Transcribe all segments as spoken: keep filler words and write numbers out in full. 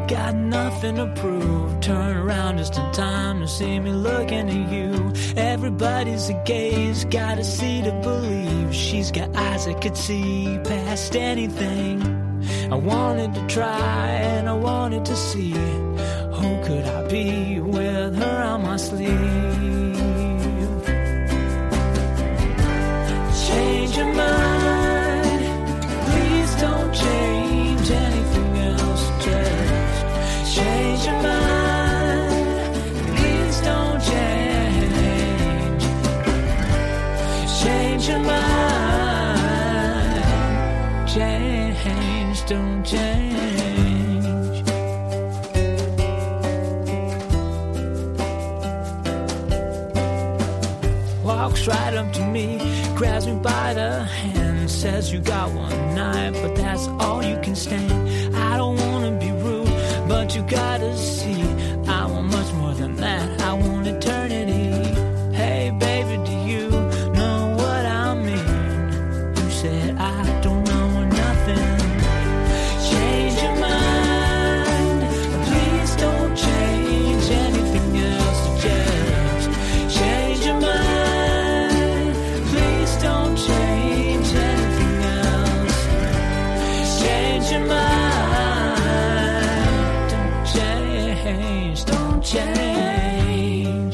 got nothing to prove. Turn around just in time to see me looking at you. Everybody's a gaze, gotta see to believe. She's got eyes that could see past anything. I wanted to try and I wanted to see who could I be with her on my sleeve. Change your mind, please don't change anything else. Just change your mind, please don't change. Change your mind, change, don't change. Walks right up to me, grabs me by the hand, says you got one night, but that's all you can stand. I don't wanna be rude, but you gotta see, I want much more than that. I want eternity. Hey baby, do you know what I mean? You said I don't know nothing. Change your mind, please don't change anything else. Just change your mind. Change anything else. Change your mind. Don't change, don't change.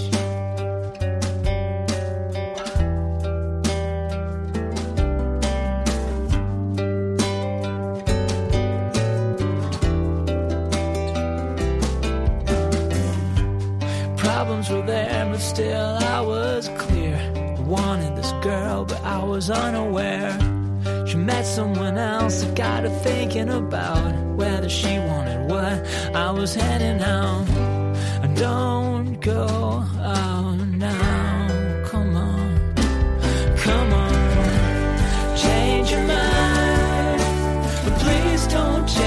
Problems were there, but still I was clear. Wanted this girl, but I was unaware. She met someone else that got her thinking about whether she wanted what I was heading out. Don't go out now. Come on, come on. Change your mind, but please don't change.